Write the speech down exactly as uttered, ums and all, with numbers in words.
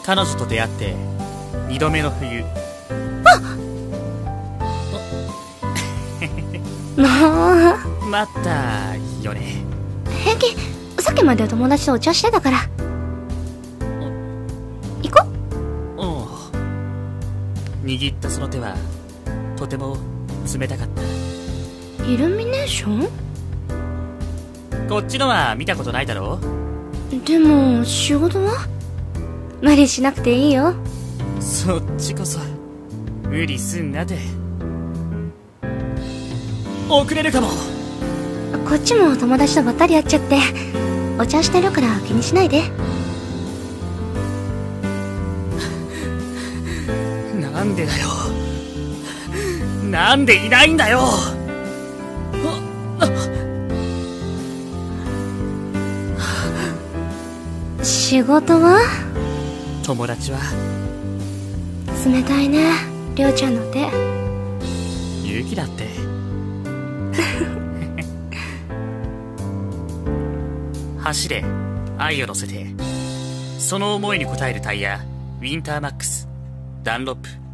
彼女と出会って二度目の冬。 もう待ったよね。 平気。さっきまで友達とお茶してたから。行こう。 おう。握ったその手はとても冷たかった。 イルミネーション？ こっちのは見たことないだろう。 でも仕事は無理しなくていいよ。 そっちこそ無理すんなて。遅れるかも。 こっちも友達とばったり会っちゃってお茶してるから気にしないで。 なんでだよ。なんでいないんだよ。 仕事は？ 友達は？ 冷たいね、りょうちゃんの手。 勇気だって。走れ、愛を乗せて。その思いに応えるタイヤ、ウィンターマックス、ダンロップ。